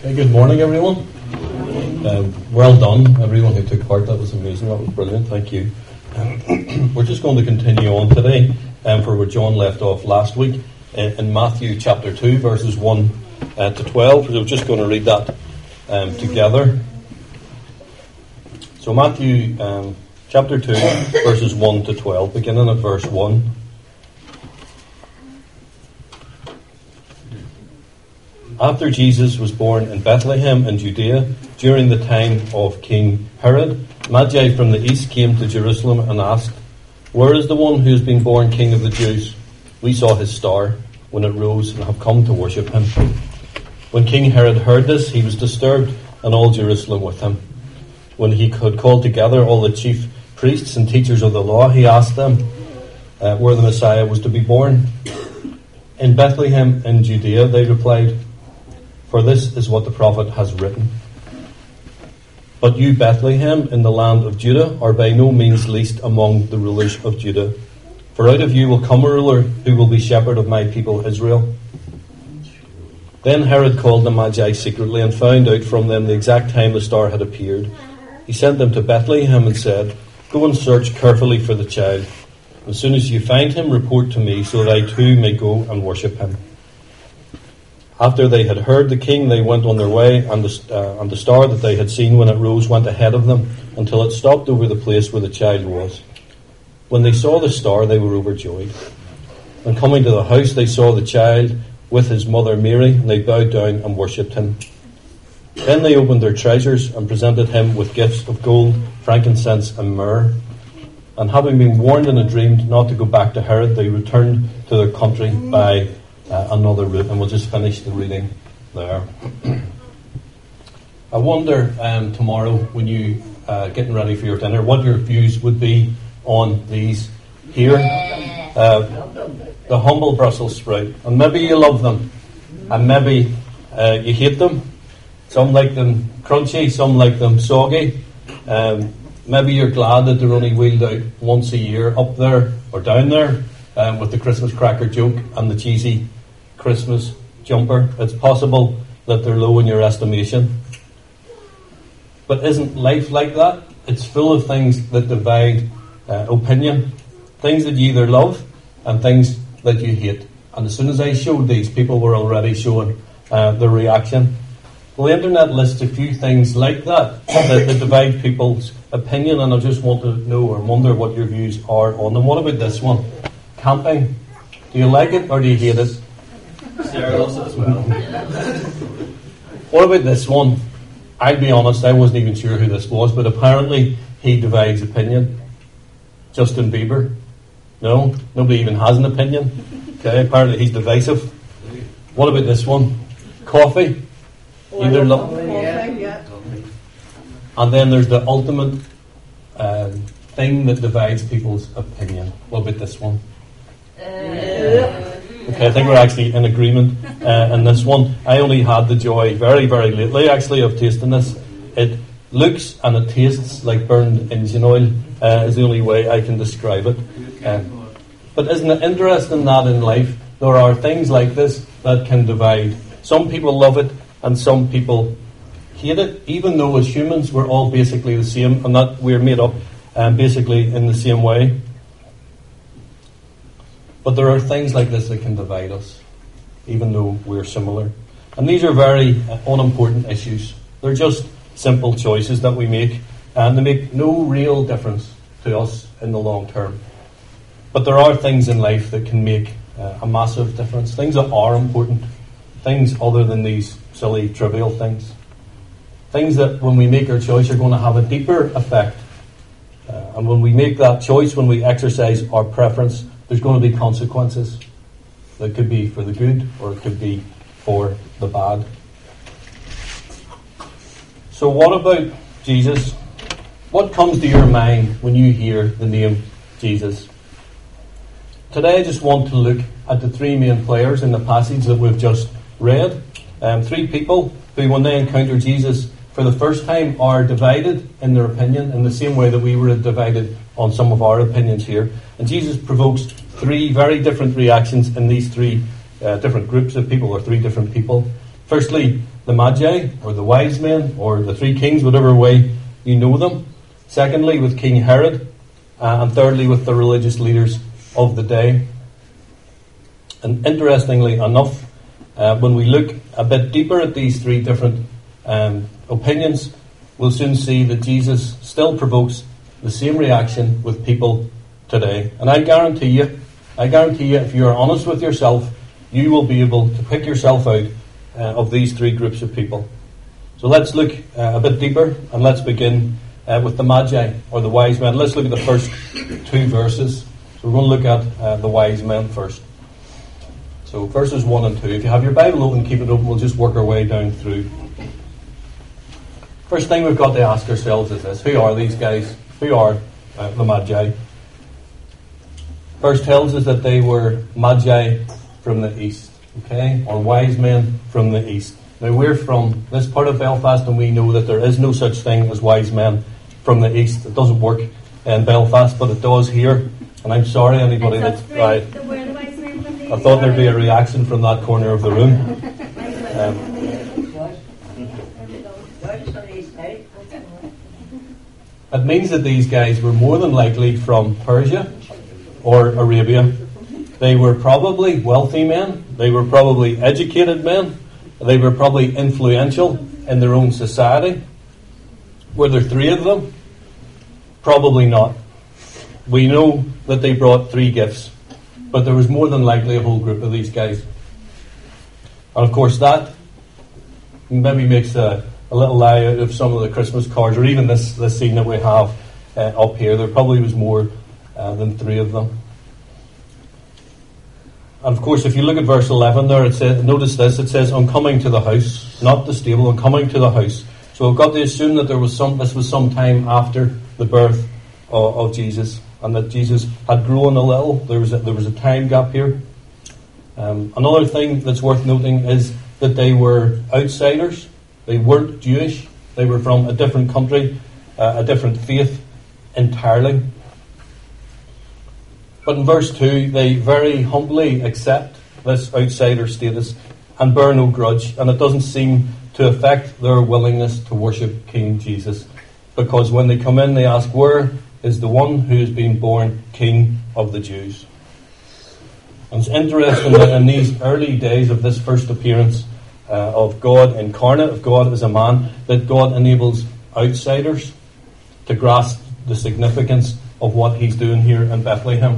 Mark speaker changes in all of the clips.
Speaker 1: Okay, good morning, everyone. Well done, everyone who took part. That was amazing. That was brilliant. Thank you. We're just going to continue on today for where John left off last week in Matthew chapter 2, verses 1 to 12. So we're just going to read that together. So Matthew chapter 2, verses 1 to 12, beginning at verse 1. After Jesus was born in Bethlehem in Judea, during the time of King Herod, Magi from the east came to Jerusalem and asked, "Where is the one who has been born King of the Jews? We saw his star when it rose and have come to worship him." When King Herod heard this, he was disturbed, and all Jerusalem with him. When he had called together all the chief priests and teachers of the law, he asked them where the Messiah was to be born. "In Bethlehem in Judea," they replied, "for this is what the prophet has written. But you, Bethlehem, in the land of Judah, are by no means least among the rulers of Judah. For out of you will come a ruler who will be shepherd of my people Israel." Then Herod called the Magi secretly and found out from them the exact time the star had appeared. He sent them to Bethlehem and said, "Go and search carefully for the child. As soon as you find him, report to me, so that I too may go and worship him." After they had heard the king, they went on their way, and the star that they had seen when it rose went ahead of them until it stopped over the place where the child was. When they saw the star, they were overjoyed. And coming to the house, they saw the child with his mother Mary, and they bowed down and worshipped him. Then they opened their treasures and presented him with gifts of gold, frankincense, and myrrh. And having been warned in a dream not to go back to Herod, they returned to their country by another route. And we'll just finish the reading there. I wonder tomorrow when you getting ready for your dinner, what your views would be on these here. The humble Brussels sprout. And maybe you love them, and maybe you hate them. Some like them crunchy, some like them soggy. Maybe you're glad that they're only wheeled out once a year up there or down there with the Christmas cracker joke and the cheesy Christmas jumper. It's possible that they're low in your estimation. But isn't life like that? It's full of things that divide opinion. Things that you either love and things that you hate. And as soon as I showed these, people were already showing their reaction. Well, the internet lists a few things like that that divide people's opinion, and I just want to know or wonder what your views are on them. What about this one? Camping. Do you like it or do you hate it?
Speaker 2: Sarah loves it as well.
Speaker 1: What about this one? I'll be honest, I wasn't even sure who this was, but apparently he divides opinion. Justin Bieber. No, nobody even has an opinion. Okay, apparently he's divisive. What about this one? Coffee. Either love. And then there's the ultimate thing that divides people's opinion. What about this one? Okay, I think we're actually in agreement in this one. I only had the joy very, very lately, actually, of tasting this. It looks and it tastes like burned engine oil, is the only way I can describe it. But isn't it interesting that in life there are things like this that can divide? Some people love it and some people hate it, even though as humans we're all basically the same, and that we're made up basically in the same way. But there are things like this that can divide us, even though we're similar. And these are very unimportant issues. They're just simple choices that we make, and they make no real difference to us in the long term. But there are things in life that can make a massive difference. Things that are important. Things other than these silly, trivial things. Things that when we make our choice are going to have a deeper effect. And when we make that choice, when we exercise our preference, there's going to be consequences. That could be for the good or it could be for the bad. So what about Jesus? What comes to your mind when you hear the name Jesus? Today I just want to look at the three main players in the passage that we've just read. Three people who, when they encounter Jesus for the first time, are divided in their opinion in the same way that we were divided on some of our opinions here. And Jesus provokes three very different reactions in these three different groups of people, or three different people. Firstly, the Magi, or the wise men, or the three kings, whatever way you know them. Secondly, with King Herod. And thirdly, with the religious leaders of the day. And interestingly enough, when we look a bit deeper at these three different opinions, we'll soon see that Jesus still provokes the same reaction with people today. And I guarantee you, if you are honest with yourself, you will be able to pick yourself out of these three groups of people. So let's look a bit deeper, and let's begin with the Magi, or the wise men. Let's look at the first two verses. So we're going to look at the wise men first. So verses 1 and 2. If you have your Bible open, keep it open. We'll just work our way down through. First thing we've got to ask ourselves is this. Who are these guys? Who are the Magi? Verse tells us that they were Magi from the east. Okay? Or wise men from the east. Now we're from this part of Belfast, and we know that there is no such thing as wise men from the east. It doesn't work in Belfast, but it does here. And I'm sorry, anybody that's right. I thought there'd be a reaction from that corner of the room. It means that these guys were more than likely from Persia or Arabia. They were probably wealthy men. They were probably educated men. They were probably influential in their own society. Were there three of them? Probably not. We know that they brought three gifts, but there was more than likely a whole group of these guys. And of course that maybe makes a little lie out of some of the Christmas cards, or even this scene that we have up here. There probably was more than three of them. And of course, if you look at verse 11 there, it says, notice this, it says, on coming to the house, not the stable, on coming to the house. So we've got to assume that this was some time after the birth of Jesus, and that Jesus had grown a little. There was a time gap here. Another thing that's worth noting is that they were outsiders. They weren't Jewish. They were from a different country, a different faith entirely. But in verse 2, they very humbly accept this outsider status and bear no grudge, and it doesn't seem to affect their willingness to worship King Jesus. Because when they come in, they ask, where is the one who has been born King of the Jews? And it's interesting that in these early days of this first appearance of God incarnate, of God as a man, that God enables outsiders to grasp the significance of what he's doing here in Bethlehem.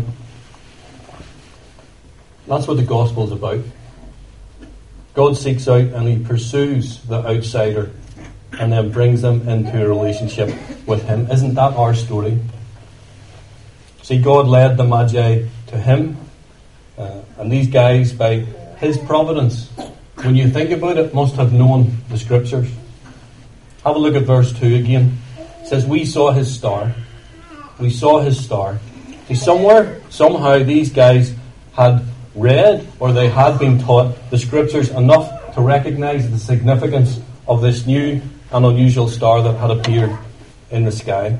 Speaker 1: That's what the gospel is about. God seeks out and he pursues the outsider and then brings them into a relationship with him. Isn't that our story? See, God led the Magi to him, and these guys, by his providence, when you think about it, must have known the scriptures. Have a look at verse 2 again. It says, we saw his star. We saw his star. See, somehow these guys had read, or they had been taught the scriptures enough to recognize the significance of this new and unusual star that had appeared in the sky.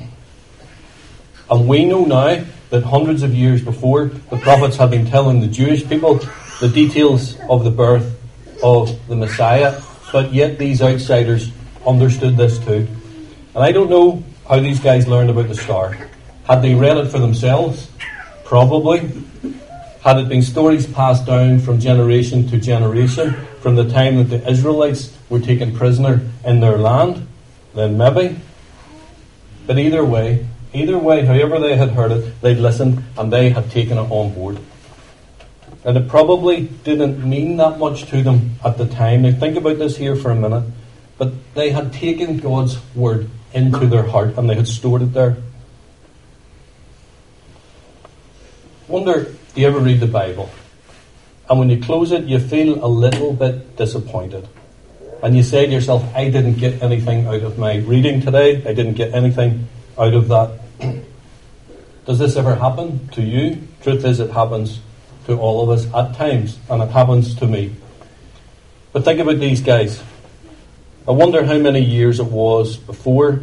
Speaker 1: And we know now that hundreds of years before, the prophets had been telling the Jewish people the details of the birth of the Messiah, but yet these outsiders understood this too. And I don't know how these guys learned about the star. Had they read it for themselves? Probably. Had it been stories passed down from generation to generation from the time that the Israelites were taken prisoner in their land? Then maybe. But either way, however they had heard it, they'd listened and they had taken it on board. And it probably didn't mean that much to them at the time. Now think about this here for a minute. But they had taken God's word into their heart and they had stored it there. Wonder, do you ever read the Bible? And when you close it, you feel a little bit disappointed. And you say to yourself, I didn't get anything out of my reading today. I didn't get anything out of that. Does this ever happen to you? Truth is, it happens to all of us at times, and it happens to me. But think about these guys. I wonder how many years it was before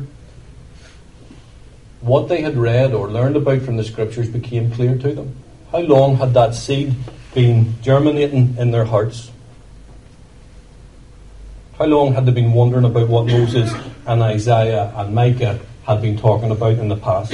Speaker 1: what they had read or learned about from the scriptures became clear to them. How long had that seed been germinating in their hearts? How long had they been wondering about what Moses and Isaiah and Micah had been talking about in the past?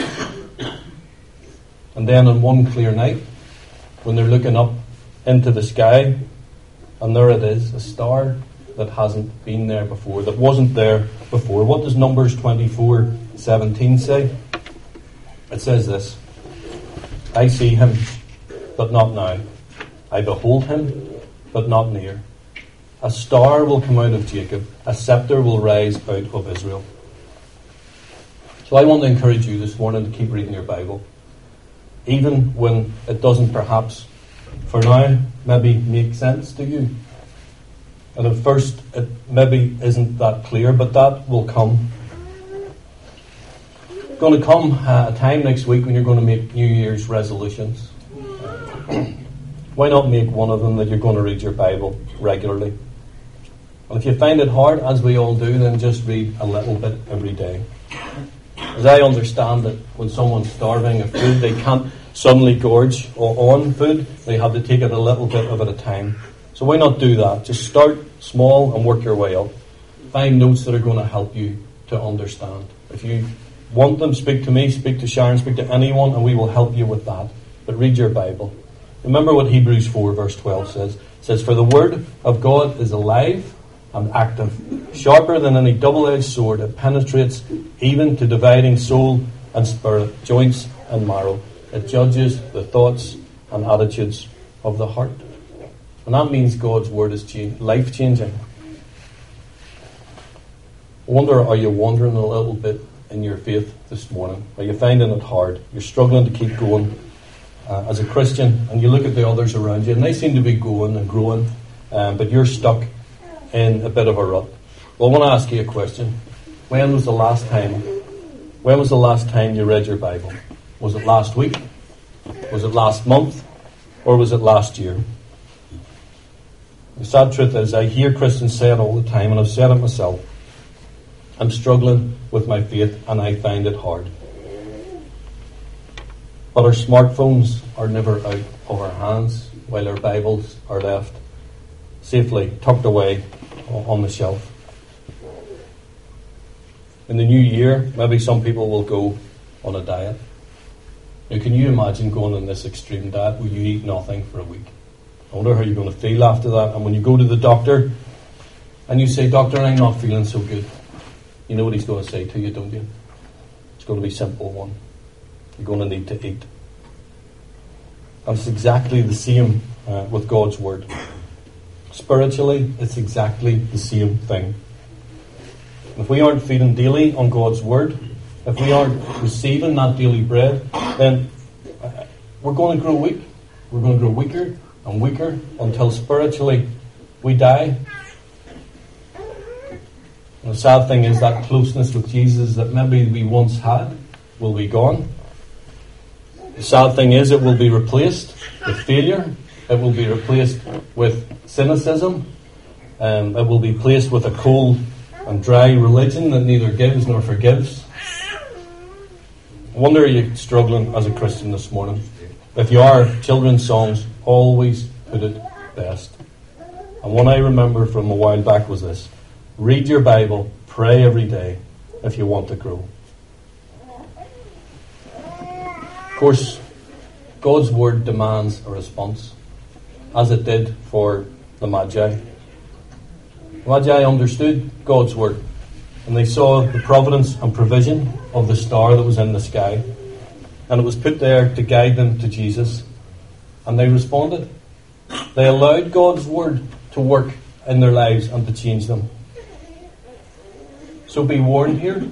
Speaker 1: And then on one clear night, when they're looking up into the sky, and there it is, a star that hasn't been there before, that wasn't there before. What does Numbers 24:17 say? It says this: I see him, but not now. I behold him, but not near. A star will come out of Jacob, a scepter will rise out of Israel. So I want to encourage you this morning to keep reading your Bible, even when it doesn't perhaps, for now, maybe make sense to you. And at first, it maybe isn't that clear, but that will come. Going to come a time next week when you're going to make New Year's resolutions. Why not make one of them that you're going to read your Bible regularly? And if you find it hard, as we all do, then just read a little bit every day. As I understand it, when someone's starving of food, they can't suddenly gorge on food. They have to take it a little bit of at a time. So why not do that? Just start small and work your way up. Find notes that are going to help you to understand. If you want them, speak to me, speak to Sharon, speak to anyone, and we will help you with that. But read your Bible. Remember what Hebrews 4 verse 12 says. It says, for the word of God is alive and active, sharper than any double-edged sword. It penetrates even to dividing soul and spirit, joints and marrow. It judges the thoughts and attitudes of the heart. And that means God's word is life-changing. I wonder, are you wandering a little bit in your faith this morning? Are you finding it hard? You're struggling to keep going as a Christian, and you look at the others around you, and they seem to be going and growing, but you're stuck in a bit of a rut. Well, I want to ask you a question. When was the last time you read your Bible? Was it last week? Was it last month? Or was it last year? The sad truth is, I hear Christians say it all the time, and I've said it myself. I'm struggling with my faith, and I find it hard. But our smartphones are never out of our hands, while our Bibles are left safely tucked away on the shelf. In the new year, maybe some people will go on a diet. Now, can you imagine going on this extreme diet where you eat nothing for a week? I wonder how you're going to feel after that. And when you go to the doctor and you say, doctor, I'm not feeling so good, you know what he's going to say to you, don't you? It's going to be a simple one. You're going to need to eat. And it's exactly the same with God's word. Spiritually, it's exactly the same thing. If we aren't feeding daily on God's word, if we aren't receiving that daily bread, then we're going to grow weak. We're going to grow weaker and weaker until spiritually we die. And the sad thing is that closeness with Jesus that maybe we once had will be gone. The sad thing is it will be replaced with failure. It will be replaced with cynicism. It will be replaced with a cold and dry religion that neither gives nor forgives. I wonder, are you struggling as a Christian this morning? If you are, children's songs always put it best. And one I remember from a while back was this: read your Bible, pray every day if you want to grow. Of course, God's word demands a response, as it did for the Magi. The Magi understood God's word, and they saw the providence and provision of the star that was in the sky, and it was put there to guide them to Jesus, and they responded. They allowed God's word to work in their lives and to change them. So be warned here.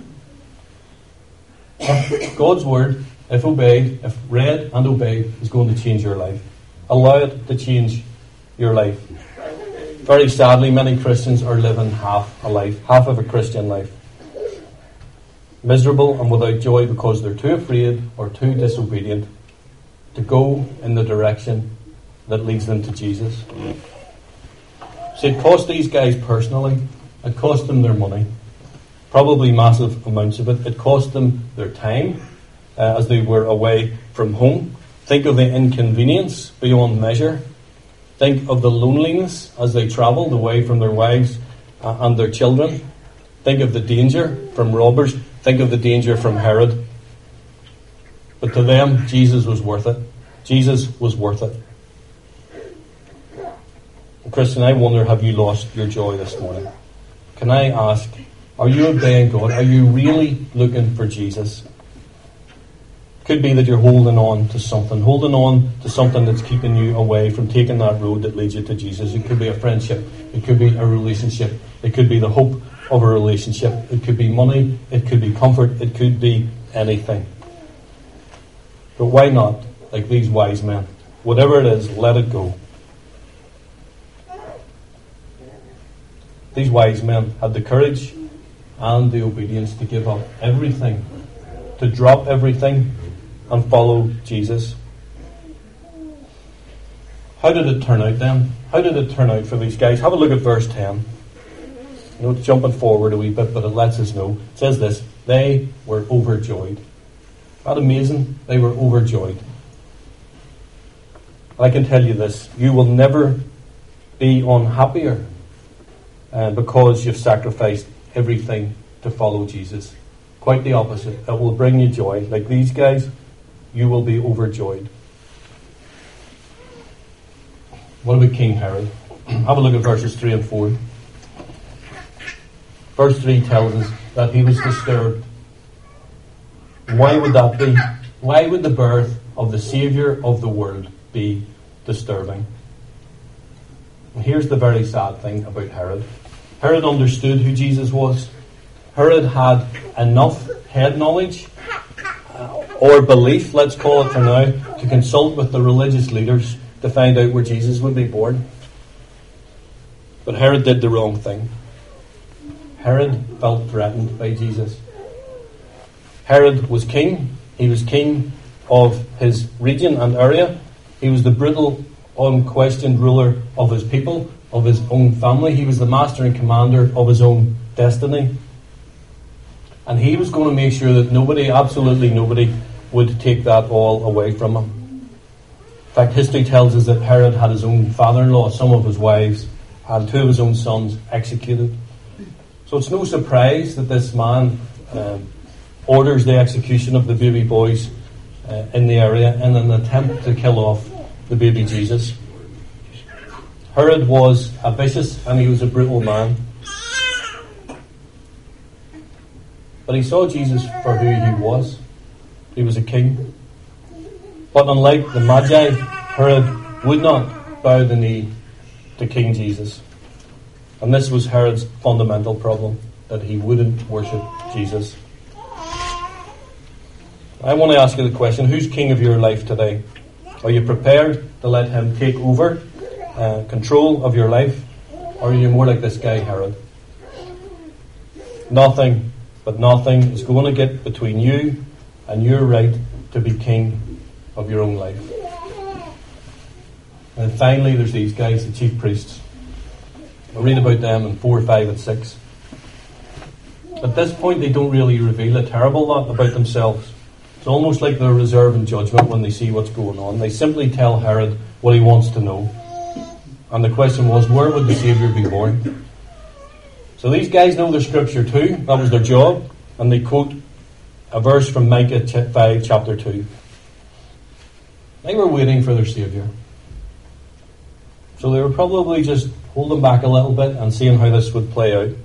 Speaker 1: God's word, if obeyed, if read and obeyed, is going to change your life. Allow it to change your life. Very sadly, many Christians are living half a life, half of a Christian life. Miserable and without joy because they're too afraid or too disobedient to go in the direction that leads them to Jesus. See, it cost these guys personally, it cost them their money, probably massive amounts of it. It cost them their time as they were away from home. Think of the inconvenience beyond measure. Think of the loneliness as they travelled away from their wives and their children. Think of the danger from robbers. Think of the danger from Herod. But to them, Jesus was worth it. Jesus was worth it. And Christian, I wonder, have you lost your joy this morning? Can I ask, are you obeying God? Are you really looking for Jesus? Could be that you're holding on to something that's keeping you away from taking that road that leads you to Jesus. It could be a friendship. It could be a relationship. It could be the hope of a relationship. It could be money. It could be comfort. It could be anything. But why not, like these wise men? Whatever it is, let it go. These wise men had the courage and the obedience to give up everything, to drop everything and follow Jesus. How did it turn out then? How did it turn out for these guys? Have a look at verse 10. You know, it's jumping forward a wee bit, but it lets us know. It says this: they were overjoyed. Isn't that amazing? They were overjoyed. I can tell you this: you will never be unhappier because you've sacrificed everything to follow Jesus. Quite the opposite. It will bring you joy. Like these guys, you will be overjoyed. What about King Herod? Have a look at verses 3 and 4. Verse 3 tells us that he was disturbed. Why would that be? Why would the birth of the Saviour of the world be disturbing? And here's the very sad thing about Herod. Herod understood who Jesus was. Herod had enough head knowledge or belief, let's call it for now, to consult with the religious leaders to find out where Jesus would be born. But Herod did the wrong thing. Herod felt threatened by Jesus. Herod was king. He was king of his region and area. He was the brutal, unquestioned ruler of his people, of his own family. He was the master and commander of his own destiny. And he was going to make sure that nobody, absolutely nobody, would take that all away from him. In fact, history tells us that Herod had his own father-in-law, some of his wives, and 2 of his own sons executed. So it's no surprise that this man orders the execution of the baby boys in the area in an attempt to kill off the baby Jesus. Herod was a vicious and he was a brutal man. But he saw Jesus for who he was. He was a king. But unlike the Magi, Herod would not bow the knee to King Jesus. And this was Herod's fundamental problem, that he wouldn't worship Jesus. I want to ask you the question, who's king of your life today? Are you prepared to let him take over control of your life? Or are you more like this guy, Herod? Nothing is going to get between you and your right to be king of your own life. And finally, there's these guys, the chief priests. We'll read about them in 4, 5 and 6. At this point, they don't really reveal a terrible lot about themselves. It's almost like they're reserving judgment when they see what's going on. They simply tell Herod what he wants to know. And the question was, where would the Saviour be born? So these guys know their scripture too. That was their job. And they quote a verse from Micah 5, chapter 2. They were waiting for their Saviour. So they were probably just holding back a little bit and seeing how this would play out.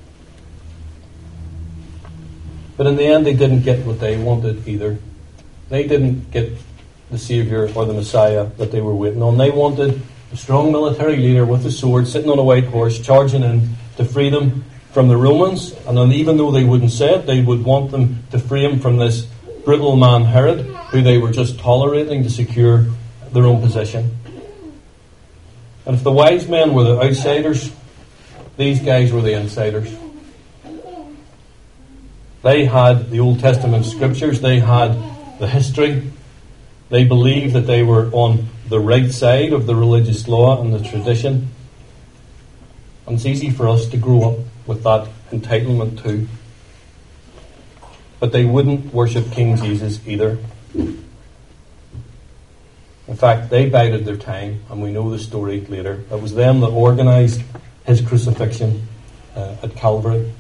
Speaker 1: But in the end, they didn't get what they wanted either. They didn't get the Saviour or the Messiah that they were waiting on. They wanted a strong military leader with a sword, sitting on a white horse, charging in to free them from the Romans. And then even though they wouldn't say it, they would want them to free him from this brutal man Herod, who they were just tolerating to secure their own position. And if the wise men were the outsiders, these guys were the insiders. They had the Old Testament scriptures, they had the history, they believed that they were on the right side of the religious law and the tradition. And it's easy for us to grow up with that entitlement too. But they wouldn't worship King Jesus either. In fact, they bided their time, and we know the story later. It was them that organised his crucifixion. at Calvary.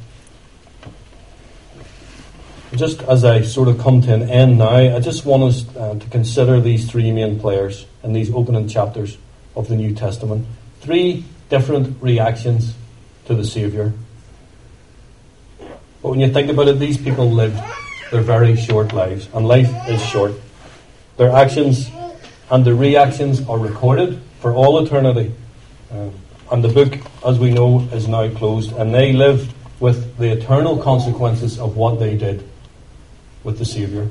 Speaker 1: Just as I sort of come to an end now, I just want us to consider these three main players in these opening chapters of the New Testament. Three different reactions to the Saviour. But when you think about it, these people lived their very short lives, and life is short. Their actions and their reactions are recorded for all eternity. And the book, as we know, is now closed, and they live with the eternal consequences of what they did with the Saviour.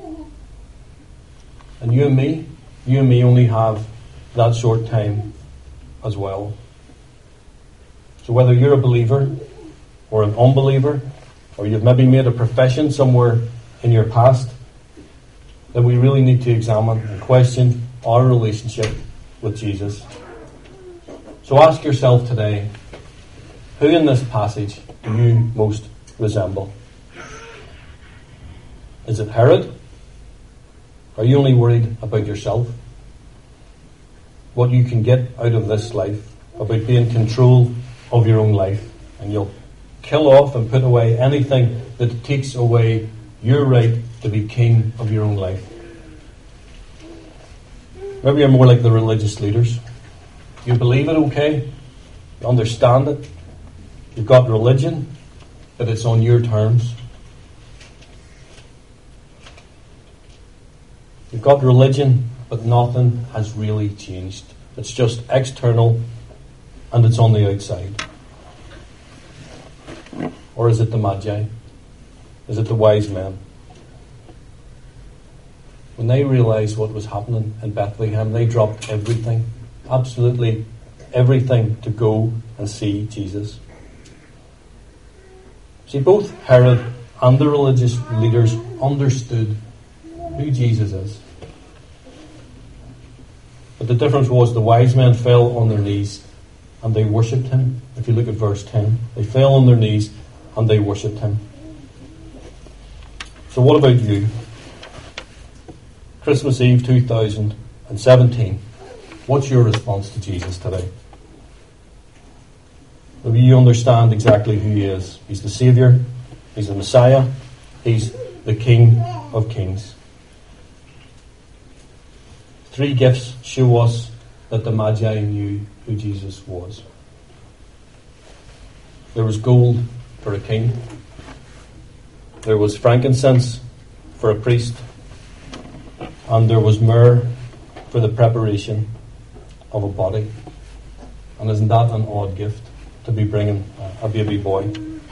Speaker 1: And you and me only have that short time as well. So whether you're a believer or an unbeliever, or you've maybe made a profession somewhere in your past, then we really need to examine and question our relationship with Jesus. So ask yourself today, who in this passage do you most resemble? Is it Herod? Are you only worried about yourself? What you can get out of this life, about being in control of your own life, and you'll kill off and put away anything that takes away your right to be king of your own life. Maybe you're more like the religious leaders. You believe it okay, you understand it, you've got religion, but it's on your terms. You've got religion, but nothing has really changed. It's just external, and it's on the outside. Or is it the Magi? Is it the wise men? When they realized what was happening in Bethlehem, they dropped everything, absolutely everything, to go and see Jesus. See, both Herod and the religious leaders understood who Jesus is. But the difference was the wise men fell on their knees and they worshipped him. If you look at verse 10, they fell on their knees and they worshipped him. So what about you? Christmas Eve 2017. What's your response to Jesus today? Maybe you understand exactly who he is. He's the Saviour. He's the Messiah. He's the King of Kings. Three gifts show us that the Magi knew who Jesus was. There was gold for a king. There was frankincense for a priest. And there was myrrh for the preparation of a body. And isn't that an odd gift, to be bringing a baby boy?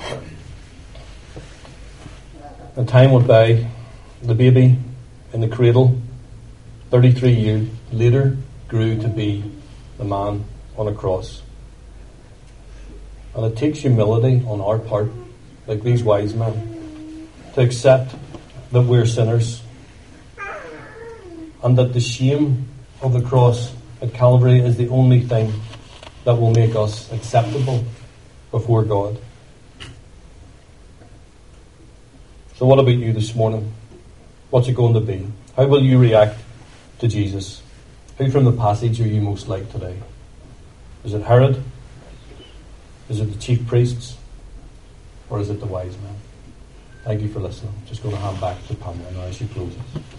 Speaker 1: And time went by. The baby in the cradle, 33 years later, grew to be the man on a cross. And it takes humility on our part, like these wise men, to accept that we're sinners, and that the shame of the cross at Calvary is the only thing that will make us acceptable before God. So what about you this morning? What's it going to be? How will you react to Jesus? Who from the passage are you most like today? Is it Herod? Is it the chief priests? Or is it the wise men? Thank you for listening. Just going to hand back to Pamela now as she closes.